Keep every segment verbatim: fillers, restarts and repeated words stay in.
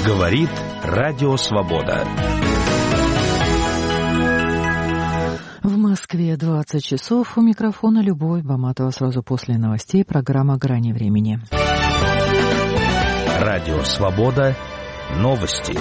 Говорит Радио Свобода. В Москве двадцать часов. У микрофона Любовь Баматова. Сразу после новостей программа «Грани времени». Радио Свобода. Новости.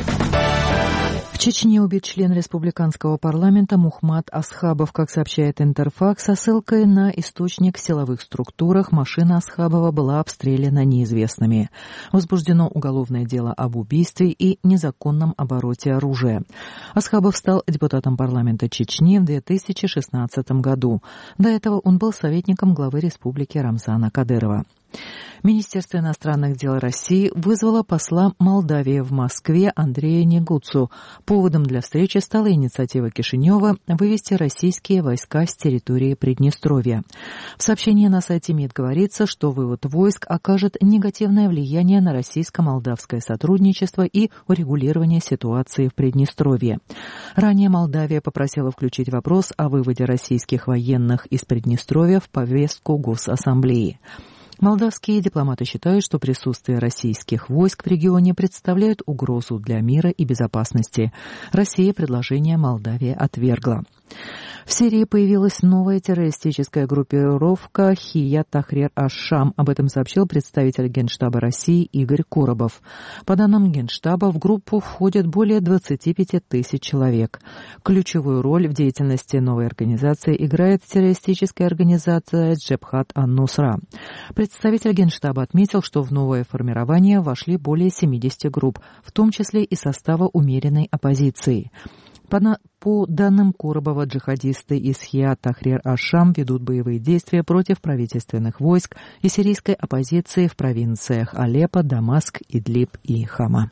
В Чечне убит член республиканского парламента Мухмад Асхабов. Как сообщает Интерфакс, со ссылкой на источник в силовых структурах, машина Асхабова была обстреляна неизвестными. Возбуждено уголовное дело об убийстве и незаконном обороте оружия. Асхабов стал депутатом парламента Чечни в две тысячи шестнадцатом году. До этого он был советником главы республики Рамзана Кадырова. Министерство иностранных дел России вызвало посла Молдавии в Москве Андрея Негуцу. Поводом для встречи стала инициатива Кишинева вывести российские войска с территории Приднестровья. В сообщении на сайте МИД говорится, что вывод войск окажет негативное влияние на российско-молдавское сотрудничество и урегулирование ситуации в Приднестровье. Ранее Молдавия попросила включить вопрос о выводе российских военных из Приднестровья в повестку Госассамблеи. Молдавские дипломаты считают, что присутствие российских войск в регионе представляет угрозу для мира и безопасности. Россия предложение Молдавии отвергла. В Сирии появилась новая террористическая группировка Хият Тахрир аш-Шам. Об этом сообщил представитель Генштаба России Игорь Коробов. По данным Генштаба, в группу входят более двадцати пяти тысяч человек. Ключевую роль в деятельности новой организации играет террористическая организация Джебхат ан-Нусра. Представитель Генштаба отметил, что в новое формирование вошли более семидесяти групп, в том числе и состава умеренной оппозиции. По, на... По данным Коробова, джихадисты из Хият Тахрир аш-Шам ведут боевые действия против правительственных войск и сирийской оппозиции в провинциях Алеппо, Дамаск, Идлиб и Хама.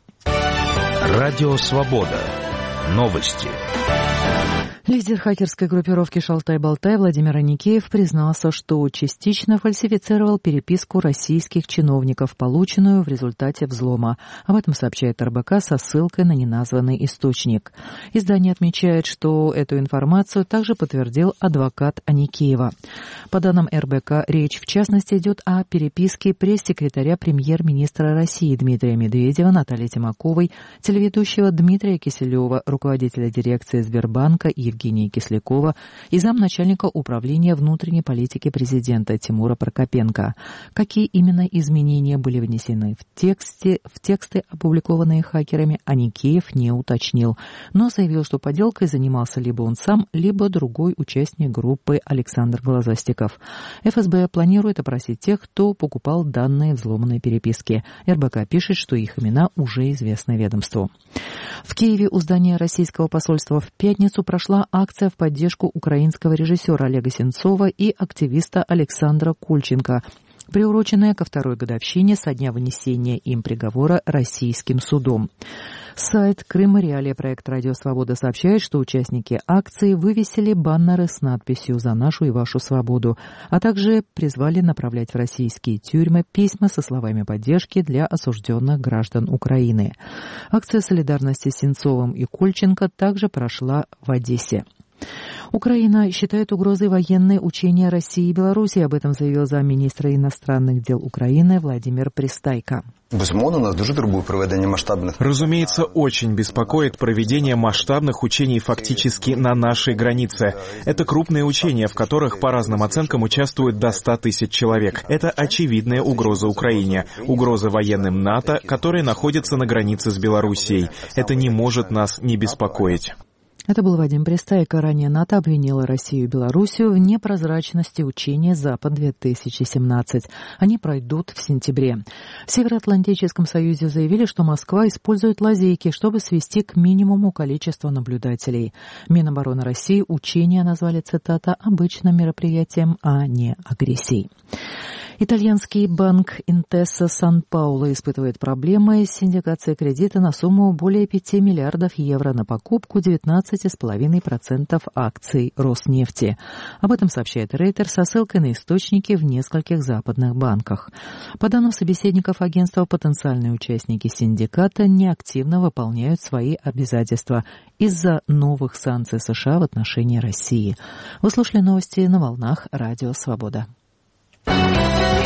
Радио Свобода. Новости. Лидер хакерской группировки «Шалтай-Болтай» Владимир Аникеев признался, что частично фальсифицировал переписку российских чиновников, полученную в результате взлома. Об этом сообщает эр бэ ка со ссылкой на неназванный источник. Издание отмечает, что эту информацию также подтвердил адвокат Аникеева. По данным эр бэ ка, речь в частности идет о переписке пресс-секретаря премьер-министра России Дмитрия Медведева, Натальи Тимаковой, телеведущего Дмитрия Киселева, руководителя дирекции Сбербанка Евгения Евгения Кислякова и замначальника управления внутренней политики президента Тимура Прокопенко. Какие именно изменения были внесены в, тексте, в тексты, опубликованные хакерами, Аникеев не уточнил, но заявил, что подделкой занимался либо он сам, либо другой участник группы Александр Глазастиков. эф эс бэ планирует опросить тех, кто покупал данные взломанной переписки. эр бэ ка пишет, что их имена уже известны ведомству. В Киеве у здания российского посольства в пятницу прошла акция в поддержку украинского режиссера Олега Сенцова и активиста Александра Кульченко, приуроченная ко второй годовщине со дня вынесения им приговора российским судом. Сайт «Крым Реалия», проект «Радио Свобода» сообщает, что участники акции вывесили баннеры с надписью «За нашу и вашу свободу», а также призвали направлять в российские тюрьмы письма со словами поддержки для осужденных граждан Украины. Акция солидарности с Сенцовым и Кульченко также прошла в Одессе. Украина считает угрозой военные учения России и Беларуси. Об этом заявил замминистра иностранных дел Украины Владимир Пристайко. Разумеется, очень беспокоит проведение масштабных учений фактически на нашей границе. Это крупные учения, в которых, по разным оценкам, участвуют до ста тысяч человек. Это очевидная угроза Украине. Угроза военным НАТО, которые находятся на границе с Белоруссией. Это не может нас не беспокоить. Это был Вадим Пристайко. Ранее НАТО обвинила Россию и Белоруссию в непрозрачности учения «Запад-две тысячи семнадцать». Они пройдут в сентябре. В Североатлантическом союзе заявили, что Москва использует лазейки, чтобы свести к минимуму количество наблюдателей. Минобороны России учения назвали, цитата, «обычным мероприятием, а не агрессией». Итальянский банк Intesa Сан-Пауло испытывает проблемы с синдикацией кредита на сумму более пяти миллиардов евро на покупку девятнадцати целых пять десятых процента акций Роснефти. Об этом сообщает Рейтер со ссылкой на источники в нескольких западных банках. По данным собеседников агентства, потенциальные участники синдиката неактивно выполняют свои обязательства из-за новых санкций США в отношении России. Вы слушали новости на волнах Радио Свобода.